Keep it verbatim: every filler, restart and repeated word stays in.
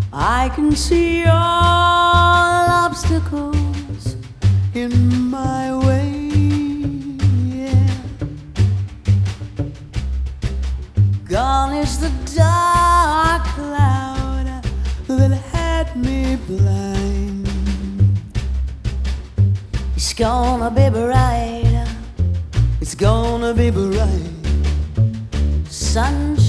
I can see all obstacles in my way, yeah. Gone is the dark cloud that had me blind. It's gonna be bright, it's gonna be bright, sunshine.